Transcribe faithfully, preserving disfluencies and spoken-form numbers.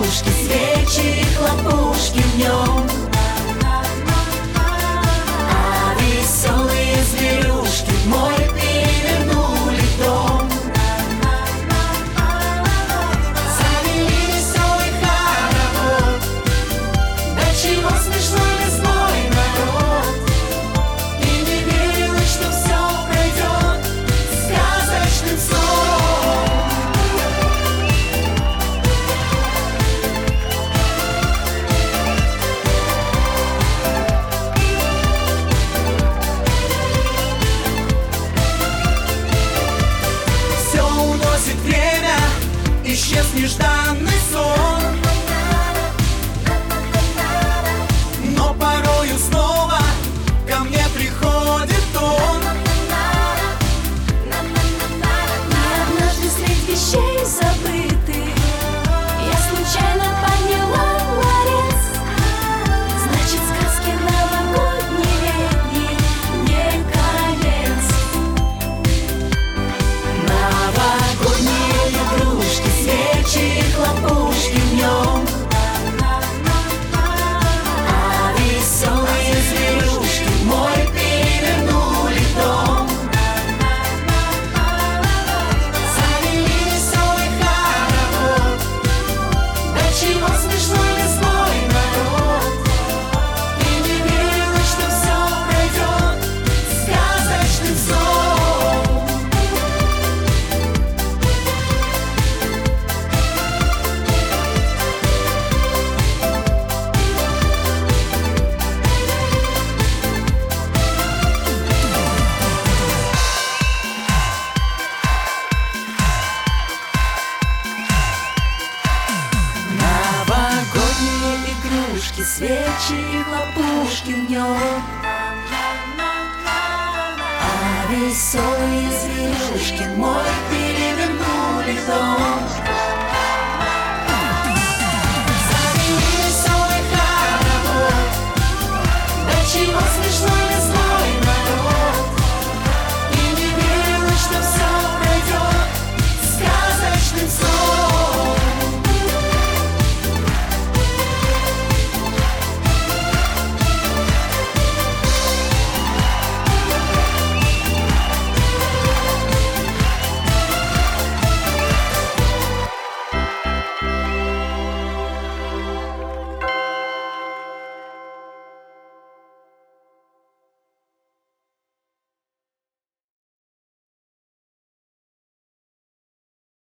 игрушки, свечи и хлопушки в нем. А веселые зверюшки в море перевернули дом. Завели веселый хоровод. Да чего смешной весь мой народ. И не верилось, что все пройдет сказочным сном. Все уносит время, исчез нежданный сон. Но порою снова ко мне приходит он. И однажды средь вещей забытых я случайно подняла ларец. Значит, сказки новогодней летней не конец. Новогодние игрушки, свечи и хлопушки в нем. А веселые зверюшки в море перевернули дом. Завели веселый хоровод. Да чего смешной весь мой народ. И не верилось, что все пройдет сказочным сном. Новогодние игрушки, свечи и хлопушки в нем. А веселые зверюшки мой пир.